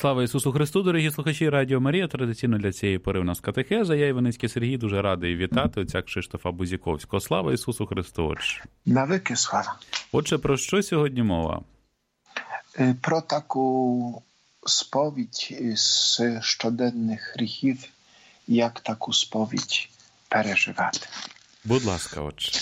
Слава Ісусу Христу, дорогі слухачі Радіо Марія. Традиційно для цієї пори у нас катехеза. Я, Іваницький Сергій, дуже радий вітати отця Кшиштофа Бузіковського. Слава Ісусу Христу, отче. Навіки слава. Отче, про що сьогодні мова? Про таку сповідь з щоденних гріхів, як таку сповідь переживати. Будь ласка, отче.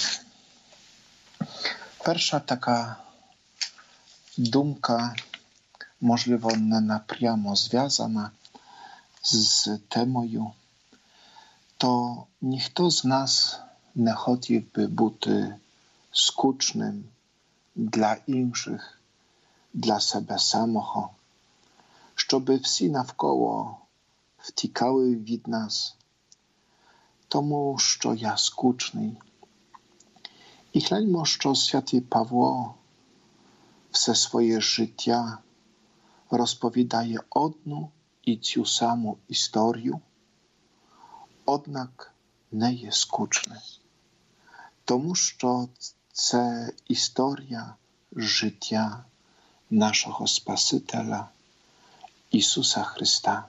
Перша така думка, можливо, не напрямо зв'язана з темою, то ніхто з нас не хотів би бути скучним для інших, для себе самого, щоб всі навколо втікали від нас, тому що я скучний. І гляньмо, що святий Павло все своє життя розповідає одну і цю саму історію, однак не є скучне, тому що це історія життя нашого Спасителя Ісуса Христа.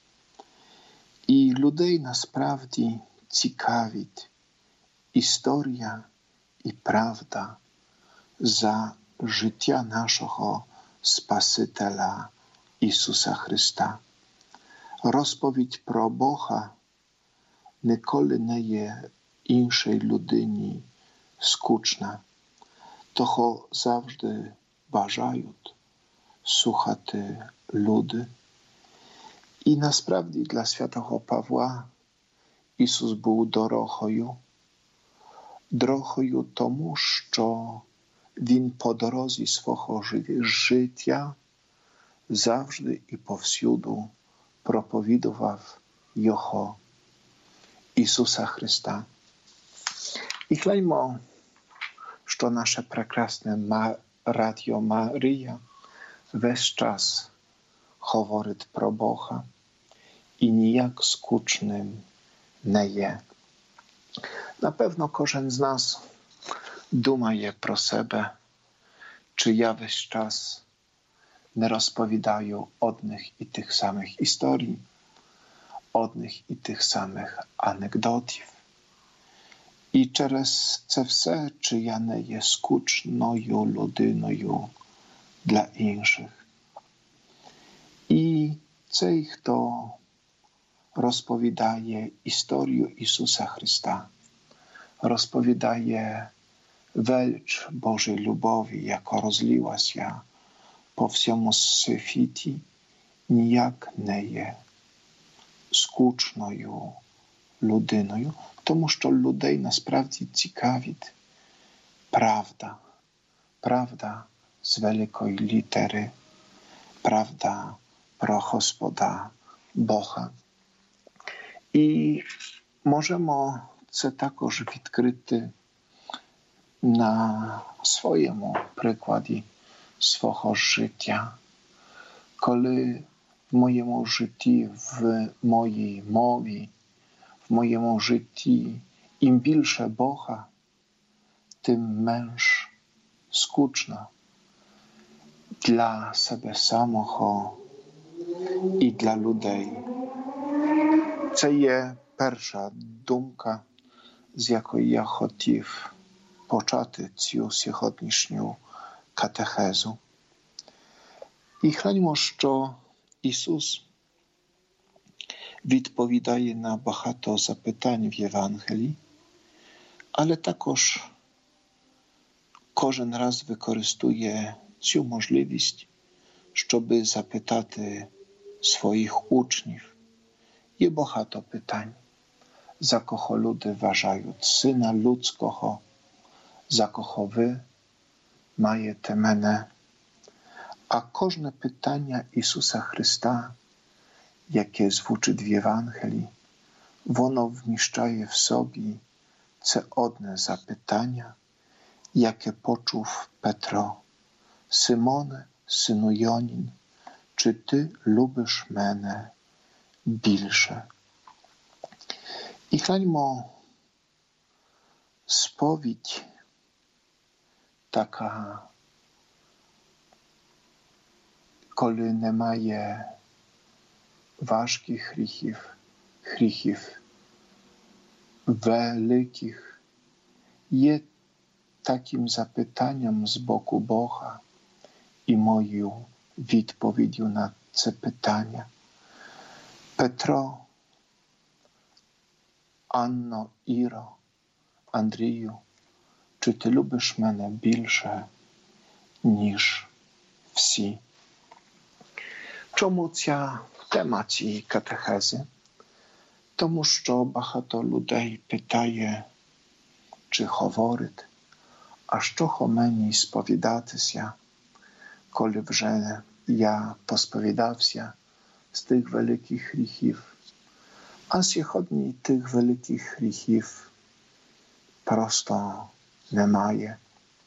І людей насправді цікавить історія і правда за життя нашого Спасителя Ісуса Христа. Розповідь про Бога ніколи не є іншій людині скучна. Того завжди бажають слухати люди. І насправді для святого Павла Ісус був дорогою тому, що Він по дорозі свого життя завжди і повсюду проповідував Його, Ісуса Христа. І гляньмо, що наше прекрасне Радіо Марія весь час говорить про Бога і ніяк скучним не є. Напевно, кожен з нас думає про себе, чи я весь час не розповідаю одних і тих самих історій, одних і тих самих анекдотів. І через це все, чи я не є скучною людиною для інших. І цей, хто розповідає історію Ісуса Христа, розповідає велич Божої любові, яка розлилася по всьому світі, ніяк не є скучною людиною, тому що людей насправді цікавить правда. Правда з великої літери, правда про Господа Бога. І можемо це також відкрити на своєму прикладі свого життя. Коли в моєму житті, в моїй мові, в моєму житті ім більше Бога, тим менш скучно для себе самого і для людей. Це є перша думка, з якої я хотів почати цю сьогоднішню катехезу. І гляньмо, що Ісус відповідає на багато запитань в Євангелії, але також кожен раз використовує цю можливість, щоб запитати своїх учнів. Є багато питань, за кого люди вважають Сина Людського, за кого ви маєте мене. А кожне питання Ісуса Христа, яке звучить в Євангелії, воно вміщає в собі це одне запитання, яке почув Петро. Симоне, сину Йонін, чи ти любиш мене більше? І гляньмо, сповідь така, коли немає важких гріхів великих є таким запитанням з боку Бога і моєю відповіддю на це питання. Петро, Анно, Іро, Андрію, чи ти любиш мене більше, ніж всі? Чому ця тема цієї катехези? Тому що багато людей питає, чи говорить, а що хо мені сповідатися, коли вже я посповідався з тих великих гріхів. А сьогодні тих великих гріхів просто немає.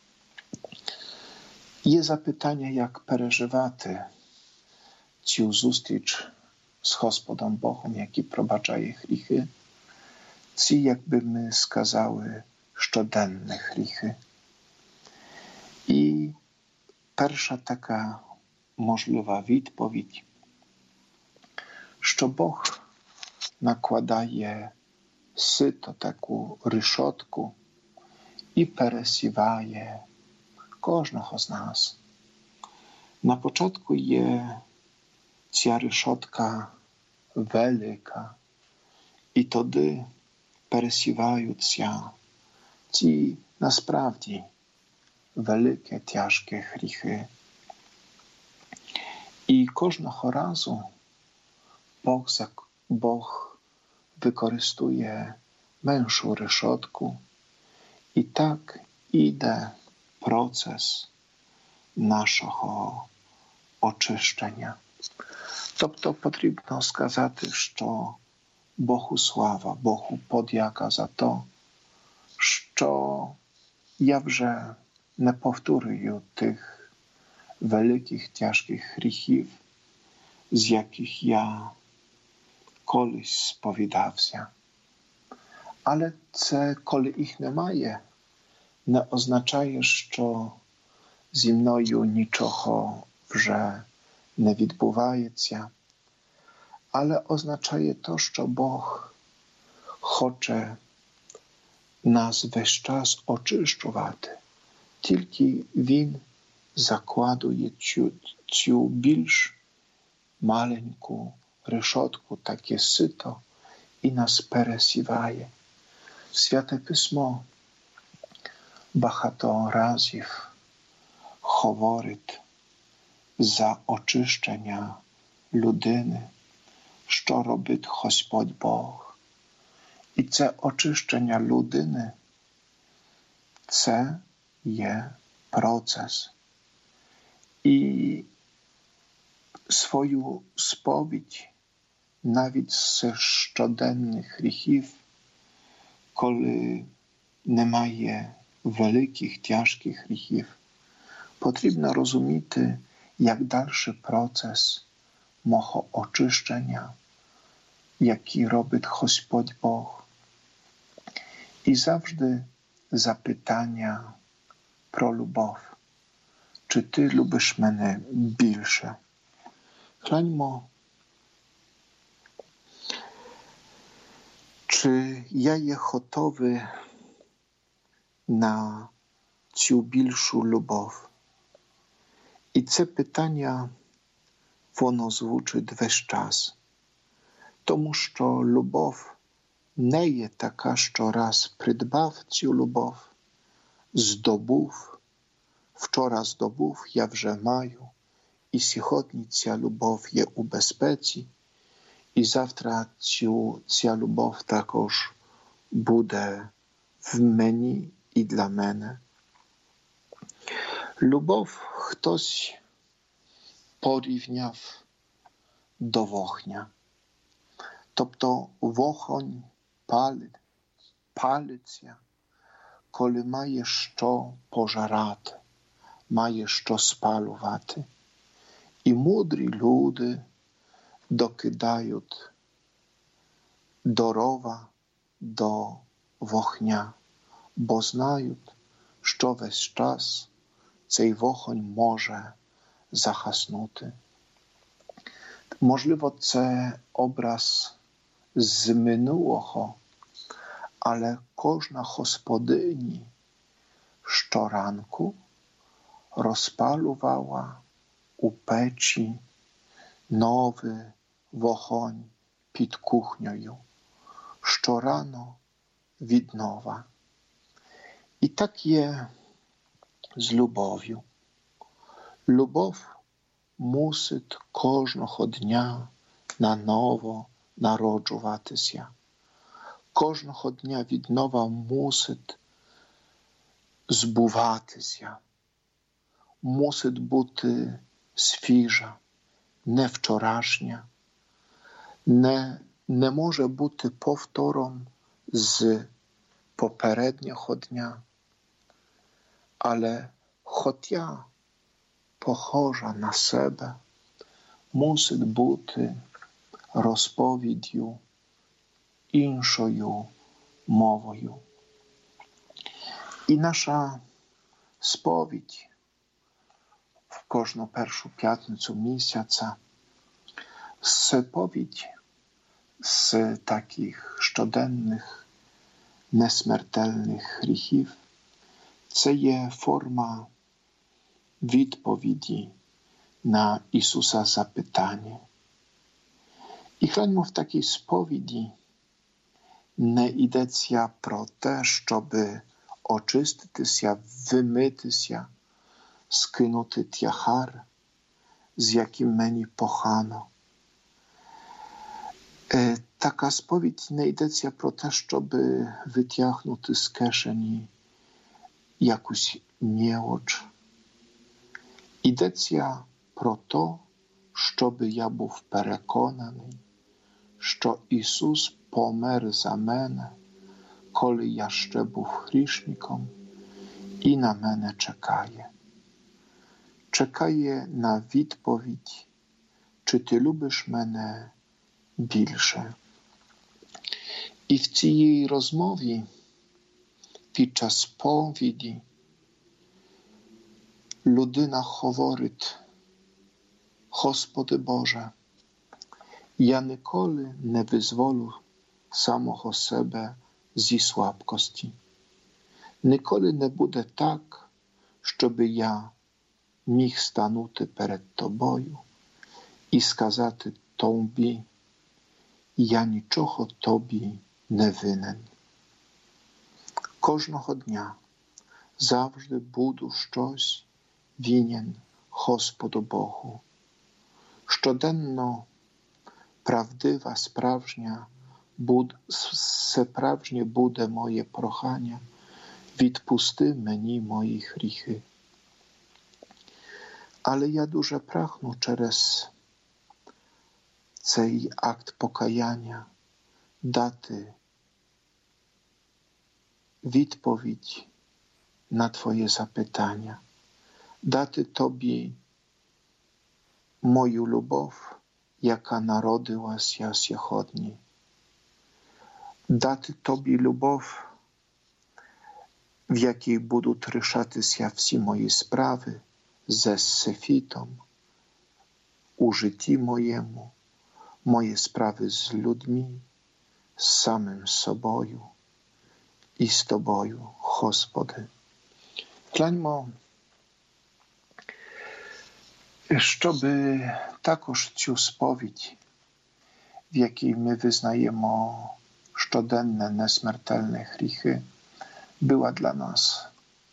Є запитання, як переживати цю зустріч з Господом Богом, який пробачає гріхи. Ці, якби ми сказали, щоденні гріхи. І перша така можлива відповідь, що Бог накладає сито, таку решотку і пересіває кожного з нас. На початку є ця решотка велика, і тоді пересіваються ці насправді великі, тяжкі гріхи. І кожного разу Бог використовує меншу решотку, і так іде процес нашого очищення. Тобто потрібно сказати, що Богу слава, Богу подяка за то, що я вже не повторюю тих великих, тяжких гріхів, з яких я колись сповідався. Але це, коли їх немає, не означає, що зі мною нічого вже не відбувається. Але означає то, що Бог хоче нас весь час очищувати. Тільки Він закладує цю більш маленьку решотку, таке сито, і нас пересіває. Святе Письмо багато разів говорить за очищення людини, що робить Господь Бог. І це очищення людини, це є процес. І свою сповідь навіть з щоденних гріхів, коли немає великих, тяжких гріхів, потрібно розуміти, як далі процес мого очищення, який робить Господь Бог. І завжди запитання про любов. Чи ти любиш мене більше? Гляньмо, чи я є готовий на цю більшу любов? І це питання, воно звучить весь час. Тому що любов не є така, що раз придбав цю любов, здобув, вчора здобув, я вже маю, і сьогодні ця любов є у безпеці, і завтра ця любов також буде в мені і для мене. Любов хтось порівняв до вогня. Тобто вогонь палиться, коли має що пожарати, має що спалювати. І мудрі люди докидають дрова до вогня, бо знають, що весь час цей вогонь може загаснути. Можливо, це образ з минулого, але кожна господині щоранку розпалювала у печі новий вогонь під кухнею. Щорано від нова. І так є з любов'ю. Любов мусить кожного дня наново народжуватися. Кожного дня від нова мусить збуватися. Мусить бути свіжа, не вчорашня. Не може бути повтором з попереднього дня. Але хоча похожа на себе, мусить бути розповіддю іншою мовою. І наша сповідь в кожну першу п'ятницю місяця, сповідь з таких щоденних несмертельних гріхів, це є форма відповіді на Ісуса запитання. І гляньмо, в такій сповіді не йдеться про те, щоб очиститися, вимитися, скинути тягар, з яким мені погано. Така сповідь не йдеться про те, щоб витягнути з кишені якусь мілоч. Йдеться про те, щоб я був переконаний, що Ісус помер за мене, коли я ще був грішником, і на мене чекає. Чекає на відповідь, чи ти любиш мене більше. І в цій розмові, під час сповіді, людина говорить: Господи Боже, я ніколи не визволю самого себе зі слабкості. Ніколи не буде так, щоб я міг станути перед Тобою і сказати Тобі: я нічого Тобі не винен. Кожного дня завжди буду щось винен Господу Богу. Щоденно правдива, справжнє буде моє прохання: відпусти мені мої гріхи. Але я дуже прагну через цей акт покаяння дати відповідь на Твоє запитання, дати Тобі мою любов, яка народилася сьогодні, дати Тобі любов, в якій будуть рішатися всі мої справи ze Сефітом у житті моєму, мої справи з людьми, з самим собою і з Тобою, Господи. Гляньмо, щоб також цю сповідь, в якій ми визнаємо щоденне несмертельне гріхи, була для нас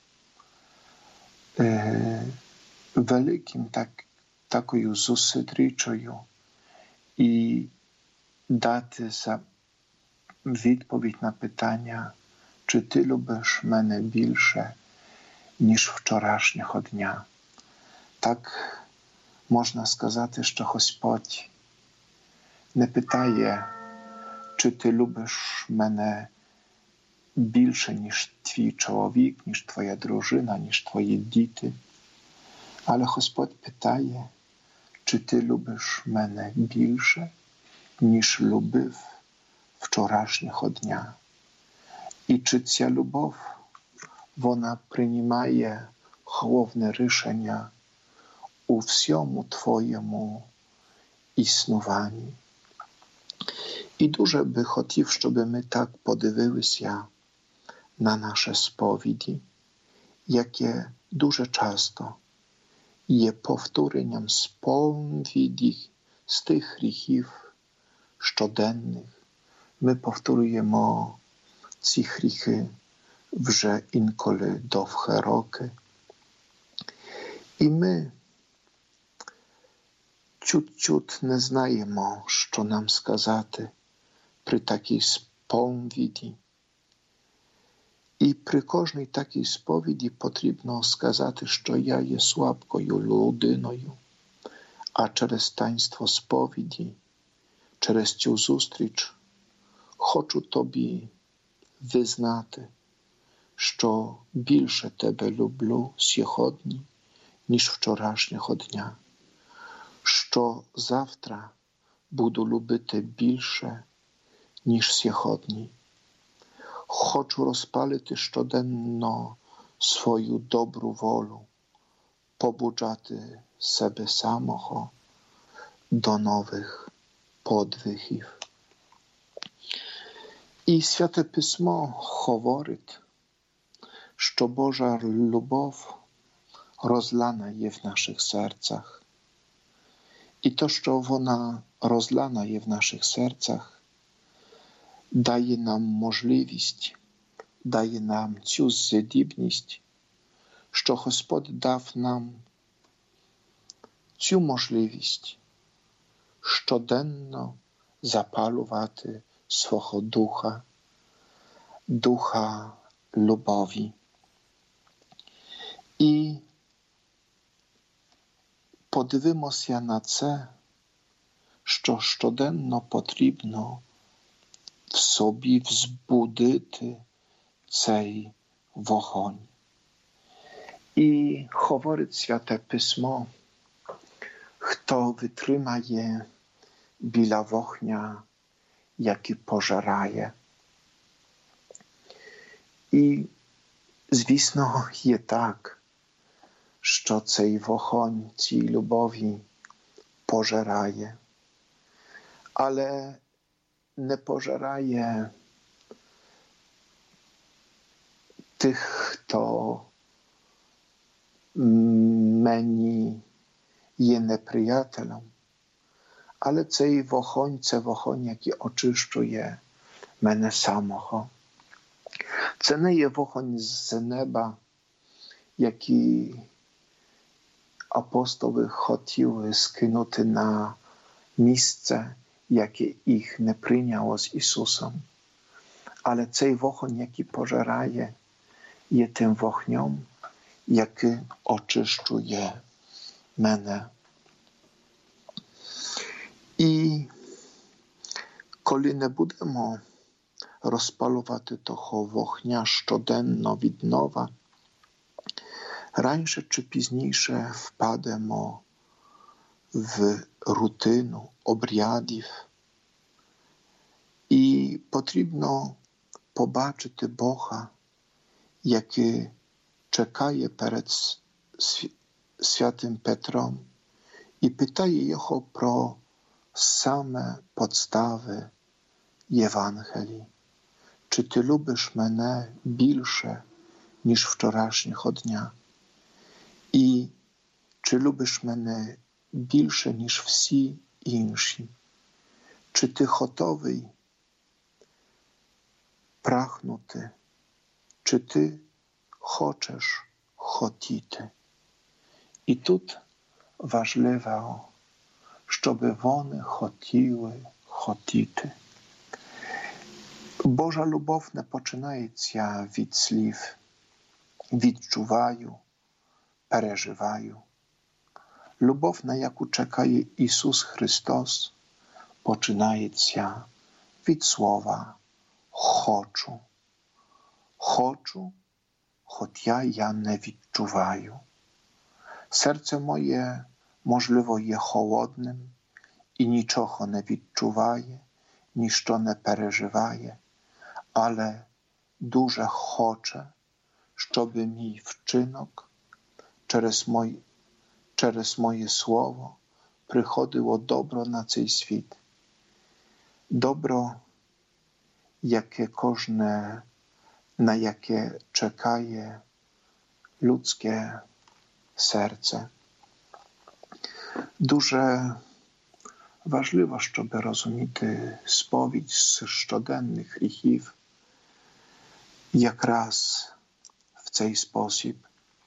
великим такою зустрічою і дати відповідь на питання, чи ти любиш мене більше, ніж вчорашнього дня. Так можна сказати, що Господь не питає, чи ти любиш мене більше, ніж твій чоловік, ніж твоя дружина, ніж твої діти. Але Господь питає, чи ти любиш мене більше, ніж любив вчорашнього дня. І чи ця любов, вона приймає головне рішення у всьому твоєму існуванні. І дуже би хотів, щоб ми так подивилися на наші сповіді, яке дуже часто є повторенням сповіді з тих гріхів щоденних. Ми повторюємо ці гріхи вже інколи довгі роки. І ми чуть-чуть не знаємо, що нам сказати при такій сповіді. І при кожній такій сповіді потрібно сказати, що я є слабкою людиною, а через таїнство сповіді, через цю зустріч хочу тобі визнати, що більше тебе люблю сьогодні, ніж вчорашнього дня, що завтра буду любити більше, ніж сьогодні. Хочу розпалити щоденно свою добру волю, побуджати себе самого до нових подвигів. І Святе Письмо говорить, що Божа любов розлана є в наших серцях. І то, що вона розлана є в наших серцях, дає нам можливість, дає нам цю здібність, що Господь дав нам цю можливість щоденно запалювати свого духа любові. І подивимося на це, що щоденно потрібно в собі взбудити цей вогонь. І говорить Святе Письмо, хто витримає біля вогня, який пожирає. І, звісно, є так, що цей вогонь, цій любові пожирає. Але не пожирає тих, хто мені є неприятелем, але цей вогонь, це вогонь, який очищує мене самого. Це не є вогонь з неба, який апостоли хотіли скинути на місце, яке їх не прийняло з Ісусом. Але цей вогонь, який пожирає, є тим вогнем, який очищує мене. І коли не будемо розпалювати того вогня щоденно від нова, раніше чи пізніше впадемо в рутину обрядів. І потрібно побачити Бога, який чекає перед Святим Петром і питає його про саме підстави Євангелії. Чи ти любиш мене більше, ніж вчорашнього дня? І чи любиш мене більше, ніж всі інші? Чи ти готовий прагнути? Чи ти хочеш хотіти? І тут важливо, щоб вони хотіли хотіти. Божа любов не починається від слів «відчуваю», «переживаю». Любов, на яку чекає Ісус Христос, починається від слова «хочу». Хочу, хоча я не відчуваю. Серце моє, можливо, є холодним і нічого не відчуває, ніщо не переживає, але дуже хоче, щоб мій вчинок через моє слово приходило добро на цей світ. Добро, на яке чекає людське серце. Дуже важливо, щоб розуміти сповідь з щоденних гріхів якраз в цей спосіб.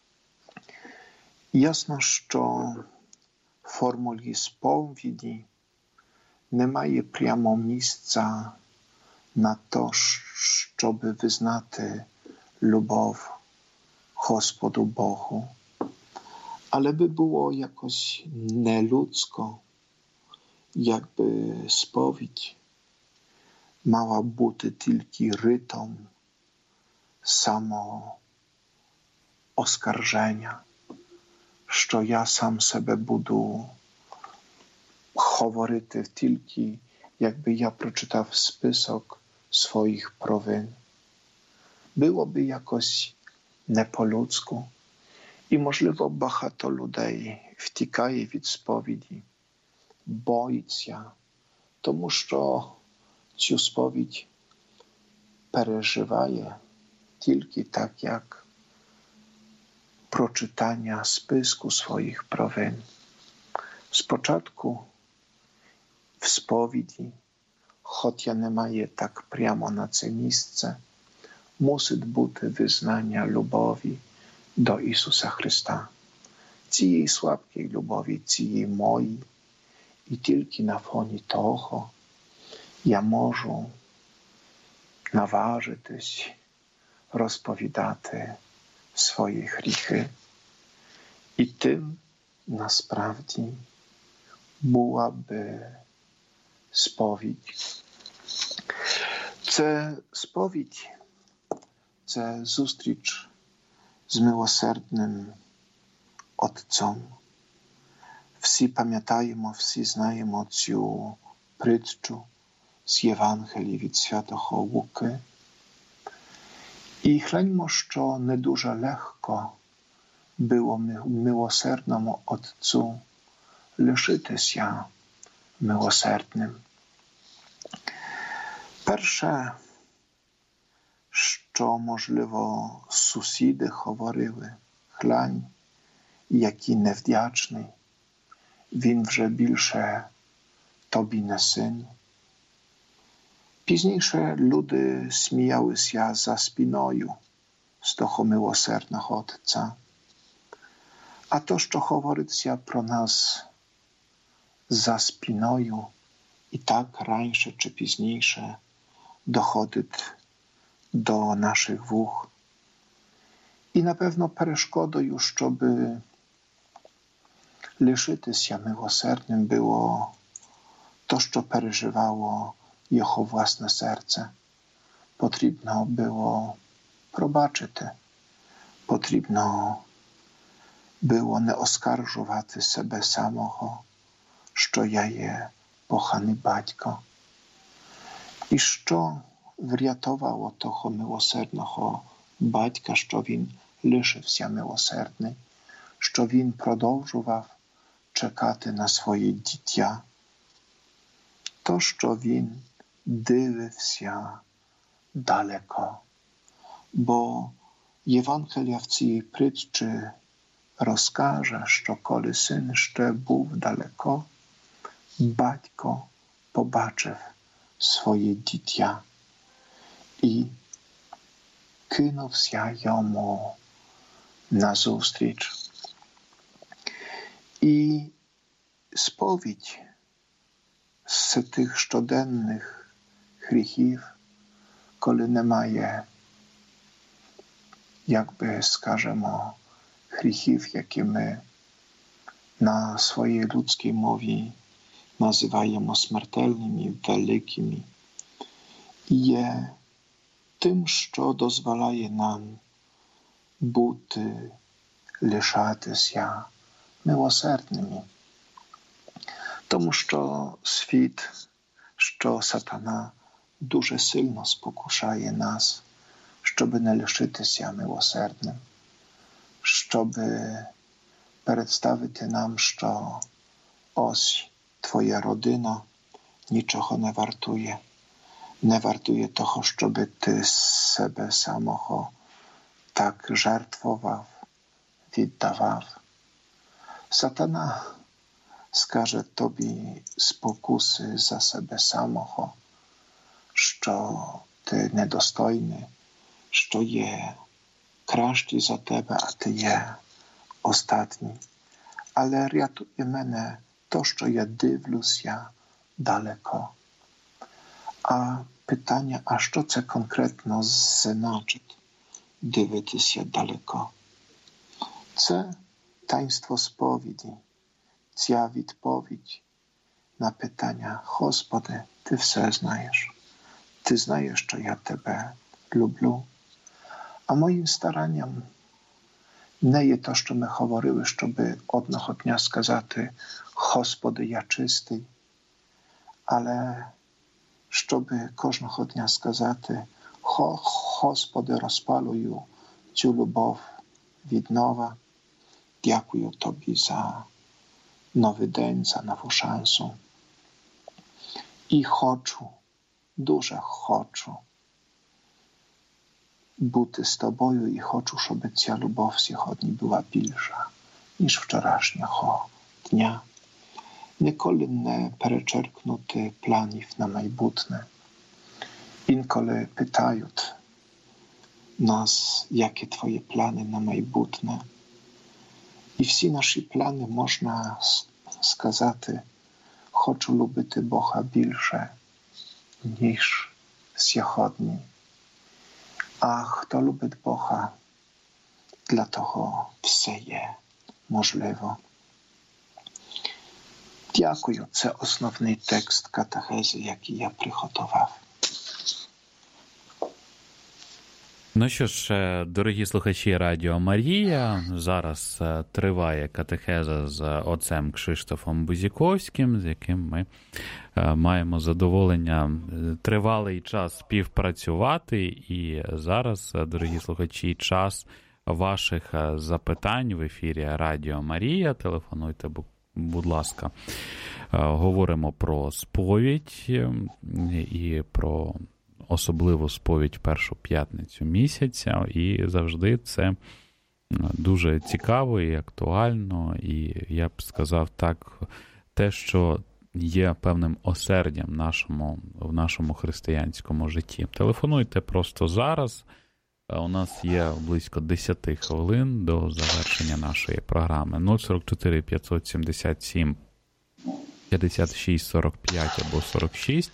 Ясно, що в формулі сповіді немає прямо місця на те, щоб визнати любов Господу Богу. Але би було якось нелюдсько, якби сповідь мала бути тільки ритом самоосkarżenia, що я сам себе буду говорити тільки, якби я прочитав список своїх провин. Було би якось не по-людську. І, можливо, багато людей втікає від сповіді, боїться, тому що цю сповідь переживає тільки так, як прочитання списку своїх провин. Спочатку в сповіді, хоча немає так прямо на це місце, мусить бути визнання любові до Ісуса Христа. Цієї слабкої любові, цієї моєї, і тільки на фоні того я можу наважитись розповідати свої гріхи. І тим, насправді, була би сповідь. Це сповідь, це зустріч з милосердним Отцом. Всі пам'ятаємо, всі знаємо цю притчу з Євангелії від святого Луки. І гляньмо, що не дуже легко було милосердному Отцу лишитися милосердним. Перше, що, можливо, сусіди говорили: глянь, який невдячний, він вже більше тобі не син. Пізніше люди сміялися за спиною з того милосердного Отця. А то, що говориться про нас за спиною, і так раніше чи пізніше доходить до наших вух. І, напевно, перешкодою, щоб лишитися милосердним, було то, що переживало його власне серце. Потрібно було пробачити. Потрібно було не оскаржувати себе самого, що я є поганий батько. І що врятувало того милосердного батька, що він лишився милосердний, що він продовжував чекати на своє дитя. То, що він дивився далеко. Бо Євангелія в цій притчі розкаже, що коли син ще був далеко, батько побачив своє дитя і кинувся йому назустріч. І сповідь з тих щоденних гріхів, коли немає, якби, скажемо, гріхів, які ми на своїй людській мові називаємо смертельними, великими, є тим, що дозволяє нам бути, лишатися милосердними. Тому що світ, що сатана дуже сильно спокушає нас, щоб не лишитися милосердним, щоб представити нам, що ось твоя родина нічого не вартує. Не вартує того, щоб ти себе самого так жертвував, віддавав. Сатана скаже тобі спокуси за себе самого, що ти недостойний, що є кращий за тебе, а ти є ostatni. Але рятує мене то, що я дивлюся далеко. А питання, а що це конкретно значить дивитися далеко? Це таїнство сповіді, ця відповідь на питання: Господи, Ти все знаєш. Ти знаєш, що я Тебе люблю. А моїм старанням не є то, що ми говорили, щоб одного дня сказати: Господи, я чистий, але щоб кожного дня сказати: Господи, розпалюю цю любов від нова. Дякую Тобі за новий день, за нову шансу. І хочу, дуже хочу бути з Тобою і хочу, щоб ця любов сьогодні була більша, ніж вчорашнього дня. Ніколи не перечеркнути планів на майбутнє. Інколи питають нас, які твої плани на майбутнє. І всі наші плани можна сказати: хочу любити Бога більше, ніж сьогодні. А хто любить Бога, для того все є можливо. Дякую, це основний текст катехези, який я приготував. Ну що ж, дорогі слухачі Радіо Марія, зараз триває катехеза з отцем Кшиштофом Бузіковським, з яким ми маємо задоволення тривалий час співпрацювати. І зараз, дорогі слухачі, час ваших запитань в ефірі Радіо Марія. Телефонуйте, будь ласка. Говоримо про сповідь і про особливу сповідь в першу п'ятницю місяця, і завжди це дуже цікаво і актуально, і я б сказав так, те, що є певним осердям в нашому християнському житті. Телефонуйте просто зараз, у нас є близько 10 хвилин до завершення нашої програми. 044 577 56 45 або 46,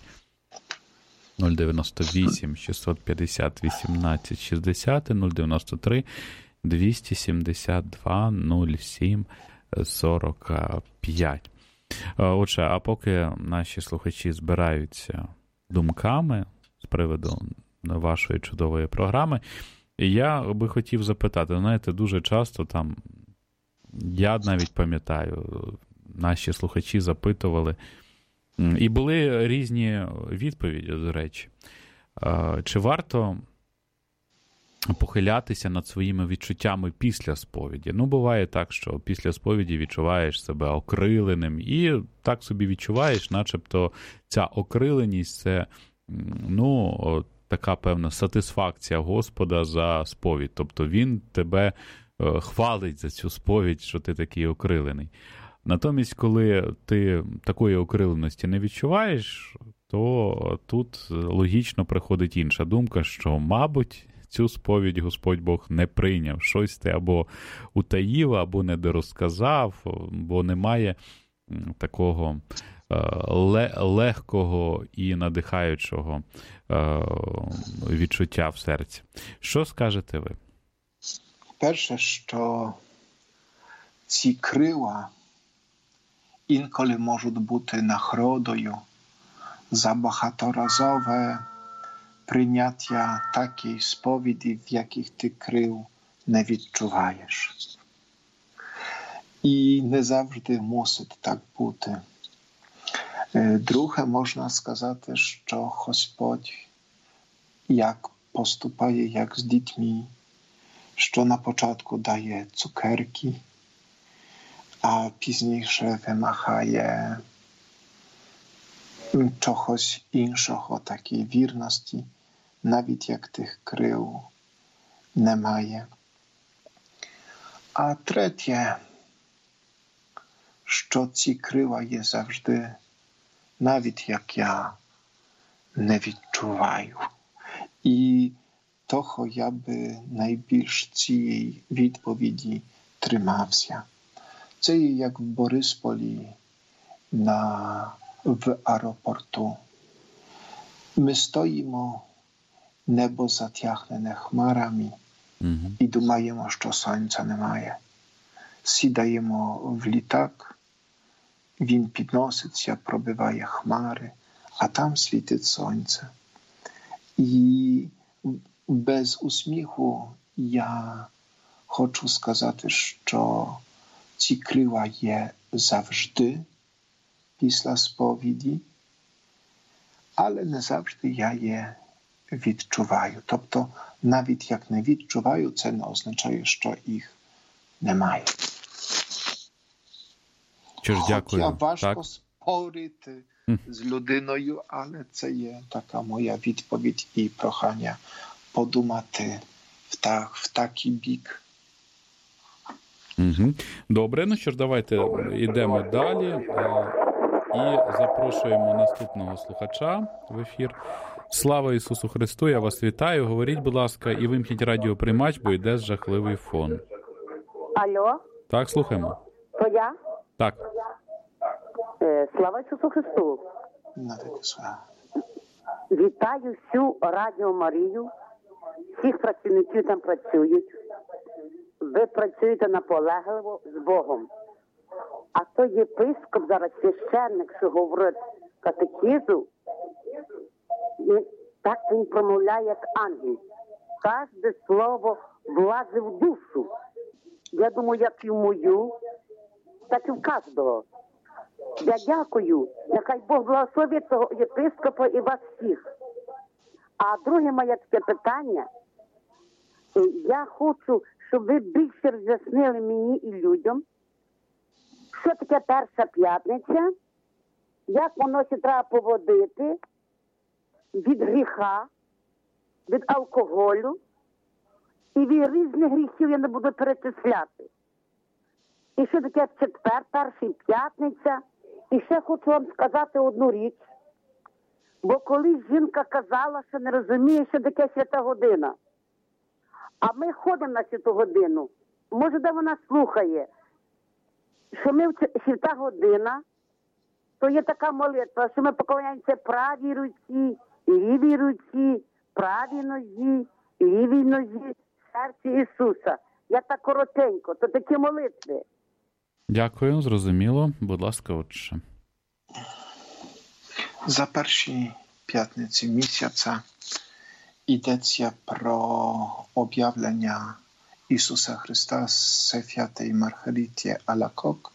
098 650 18 60, 093 272 07 45. Отже, а поки наші слухачі збираються думками з приводу вашої чудової програми, я би хотів запитати, знаєте, дуже часто там, я навіть пам'ятаю, наші слухачі запитували, і були різні відповіді, до речі. Чи варто похилятися над своїми відчуттями після сповіді? Ну, буває так, що після сповіді відчуваєш себе окриленим, і так собі відчуваєш, начебто ця окриленість – це, ну, така певна сатисфакція Господа за сповідь. Тобто він тебе хвалить за цю сповідь, що ти такий окрилений. Натомість, коли ти такої окриленості не відчуваєш, то тут логічно приходить інша думка, що, мабуть, цю сповідь Господь Бог не прийняв. Щось ти або утаїв, або недорозказав, бо немає такого легкого і надихаючого відчуття в серці. Що скажете ви? Перше, що ці крила інколи можуть бути нагородою за багаторазове прийняття такої сповіді, в яких ти крил не відчуваєш. І не завжди мусить так бути. Друге, можна сказати, що Господь як поступає, як з дітьми, що на початку дає цукерки, a пізніше вимагає чогось іншого, такої вірності, навіть як тих крил немає. А третє, що ці крила є завжди, навіть як я не відчуваю. І того я би найбільш цієї відповіді тримався. Це є як в Борисполі в аеропорту. Ми стоїмо, небо затягнене хмарами, і думаємо, що сонця немає. Сідаємо в літак, він підноситься, пробиває хмари, а там світить сонце. І без усміху я хочу сказати, що ці крила є завжди після сповіді, але не завжди я є відчуваю. Тобто, навіть як не відчуваю, це не означає, що їх немає. Що ж, дякую. Хоча важко спорити з людиною, але це є така моя відповідь і прохання подумати в такий бік. Добре, ну що ж, давайте йдемо далі і запрошуємо наступного слухача в ефір. Слава Ісусу Христу, я вас вітаю. Говоріть, будь ласка, і вимкніть радіоприймач, бо йде жахливий фон. Алло? Так, слухаємо. То я? Так. Слава Ісусу Христу. Вітаю всю Радіо Марію, всіх працівників там працюють. Ви працюєте наполегливо з Богом. А той єпископ зараз, священник, що говорить катехизу, так він промовляє, як ангел. Кожне слово влазить в душу. Я думаю, як і в мою, так і в кожного. Я дякую. Нехай Бог благословить цього єпископа і вас всіх. А друге моє таке питання. Я хочу, щоб ви більше роз'яснили мені і людям, що таке Перша п'ятниця, як воно ще треба поводити від гріха, від алкоголю, і від різних гріхів я не буду перечисляти. І що таке четвер, Перша п'ятниця. І ще хочу вам сказати одну річ. Бо колись жінка казала, що не розуміє, що таке свята година. А ми ходимо на святу годину. Може, де вона слухає, що ми свята година, то є така молитва, що ми поклоняємося правій руці, лівій руці, правій нозі, лівій нозі, серці Ісуса. Я так коротенько, то такі молитви. Дякую, зрозуміло. Будь ласка, отче. За перші п'ятниці місяця йдеться про об'явлення Ісуса Христа Святій Маргариті Алакок.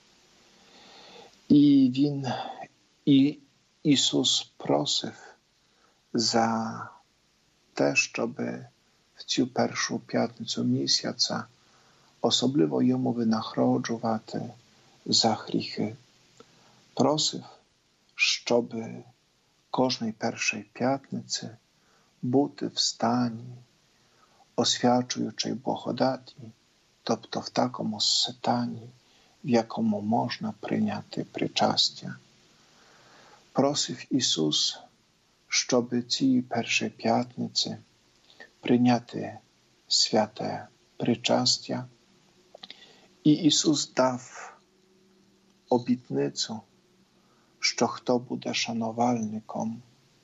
І Ісус просив за те, щоб в цю першу п'ятницю місяця особливо йому винагороджувати за гріхи. Просив, щоб кожної першої п'ятниці бути в стані, освячуючи благодаті, тобто в такому стані, в якому можна прийняти причастя. Просив Ісус, щоб цієї першої п'ятниці прийняти святе причастя. І Ісус дав обітницю, що хто буде шанувальником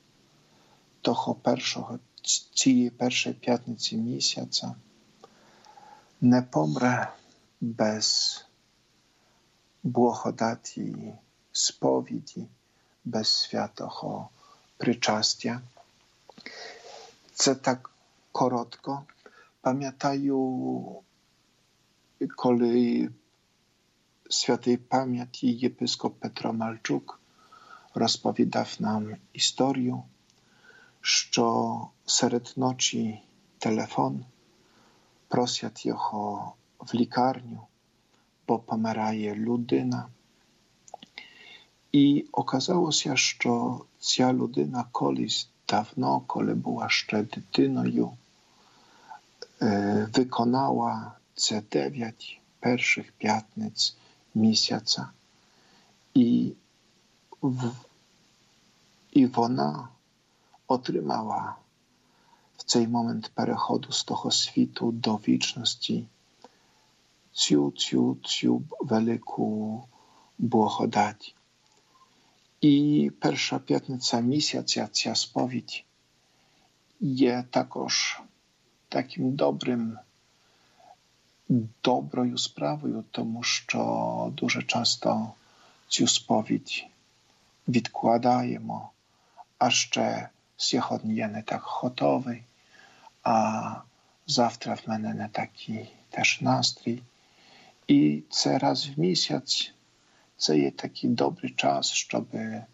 цієї першої п'ятниці місяця, не помре без благодаті сповіді, без святого причастя. Це так коротко. Пам'ятаю, коли святий пам'яті єпископ Петро Мальчук розповідав нам історію, що серед ночі телефон просять його в лікарню, бо помирає людина. І оказалося, що ця людина колись давно, коли була ще дитиною, виконала це 9 перших п'ятниць місяця. І вона отримала в цей момент переходу з того світу до вічності цю велику благодать. І перша п'ятниця місяця, ця сповідь, є також таким доброю справою, тому що дуже часто цю сповідь відкладаємо, а ще сьогодні я не так готовий, а завтра в мене не такий теж настрій. І це раз в місяць, це є такий добрий час, щоб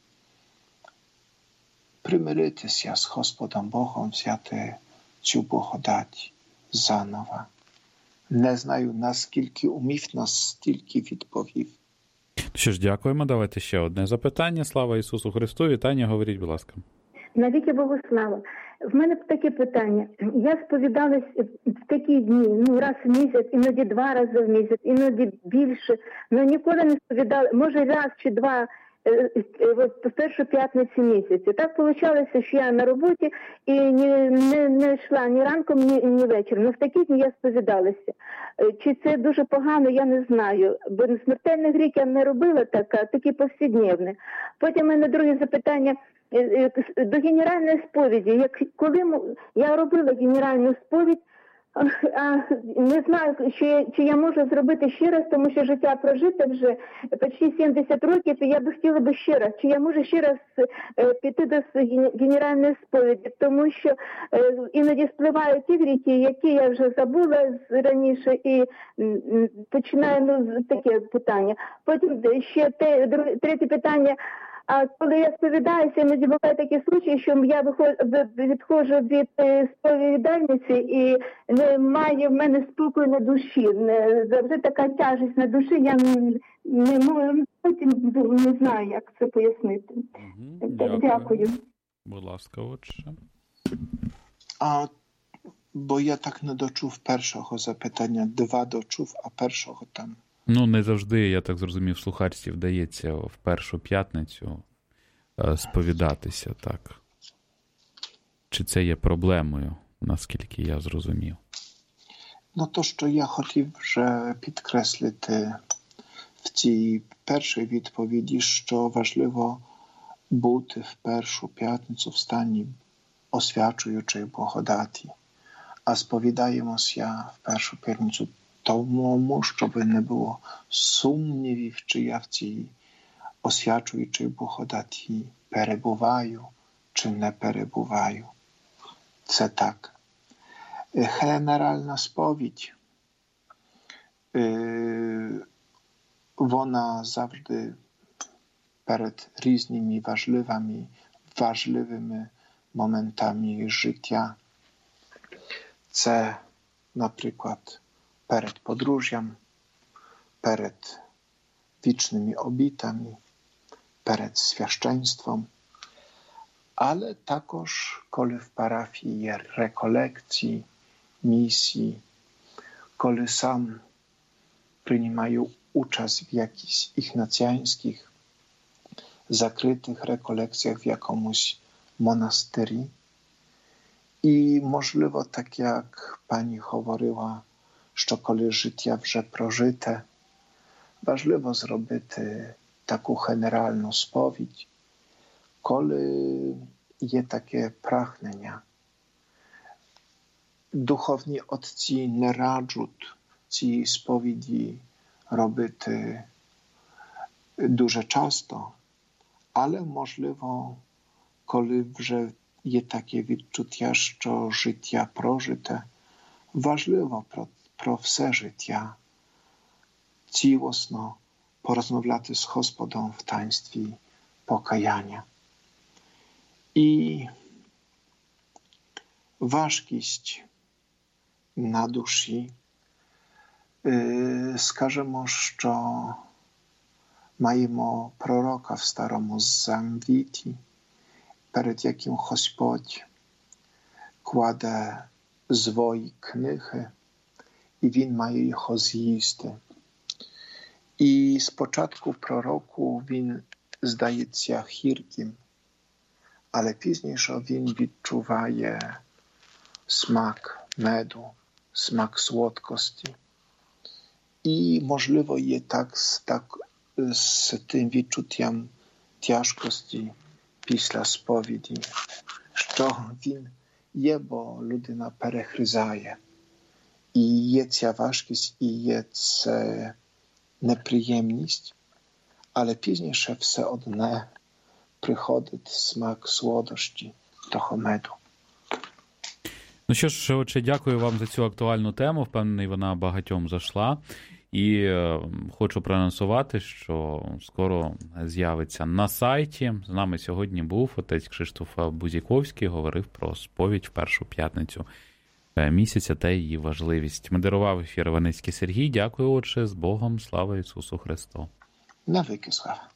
примиритися з Господом Богом, взяти цю благодать заново. Не знаю, наскільки умівно, стільки відповів. Що ж, дякуємо. Давайте ще одне запитання. Слава Ісусу Христу. Вітання, говоріть, будь ласка. Навіки Богу слава. В мене таке питання. Я сповідалась в такі дні, раз в місяць, іноді 2 рази в місяць, іноді більше. Але ніколи не сповідала, може раз чи 2 в першу п'ятницю місяця. Так вийшло, що я на роботі і не йшла ні ранком, ні вечором. В такі дні я сповідалася. Чи це дуже погано, я не знаю. Бо смертельний гріх я не робила такі повсякденні. Потім у мене друге запитання до генеральної сповіді. Коли я робила генеральну сповідь, не знаю, чи я можу зробити ще раз, тому що життя прожите вже почти 70 років, і я би хотіла ще раз. Чи я можу ще раз піти до генеральної сповіді, тому що іноді спливають ті гріхи, які я вже забула раніше, і починаю таке питання. Потім ще третє питання. А коли я сповідаюся, іноді буває такі случаї, що я відходжу від сповідальниці і немає в мене спокою на душі. Завжди така тяжесть на душі, я не знаю, як це пояснити. Дякую. Будь ласка, отже. Бо я так не дочув першого запитання, 2 дочув, а першого там. Не завжди, я так зрозумів, слухачці вдається в першу п'ятницю сповідатися, так? Чи це є проблемою, наскільки я зрозумів? То, що я хотів вже підкреслити в цій першій відповіді, що важливо бути в першу п'ятницю в стані освячуючої благодаті, а сповідаємося в першу п'ятницю тому, щоб не було сумнівів, чи я в цій освячуючій благодаті перебуваю, чи не перебуваю. Це так. Генеральна сповідь, вона завжди перед різними важливими моментами життя. Це, наприклад, перед подружжям, перед вічними обітами, перед священством, але також, коли в парафії є реколекції, місії, коли сам приймаю участь в jakichś ignacjańskich, zakrytych rekolekcjach w jakомусь монастирі. І, можливо, так як пані говорила, що коли життя вже прожите, важливо зробити таку генеральну сповідь, коли є таке прагнення. Духовні отці не раджуть ці сповіді робити дуже часто, але, можливо, коли вже є таке відчуття, що життя прожите, важливо про все життя цілосно порозмовляти з Господом в таїнстві покаяння. І важкість на душі скажемо, що маємо пророка в Старому Завіті, перед яким Господь кладе свої книги, і він має їх з'їсти. І спочатку пророку він здається гірким, але пізніше він відчуває смак меду, смак солодкості. І, можливо, є так з тим відчуттям тяжкості після сповіді, що він є, бо людина перегризає. І є ця важкість, і є ця неприємність, але пізніше все одне приходить смак солодощі того меду. Ну що ж, отже, дякую вам за цю актуальну тему. Впевнений, вона багатьом зайшла. І хочу проанонсувати, що скоро з'явиться на сайті. З нами сьогодні був отець Кшиштоф Бузіковський, говорив про сповідь в першу п'ятницю місяця та її важливість. Модерував ефір Іваницький Сергій. Дякую, отче, з Богом. Слава Ісусу Христу. Навіки слава.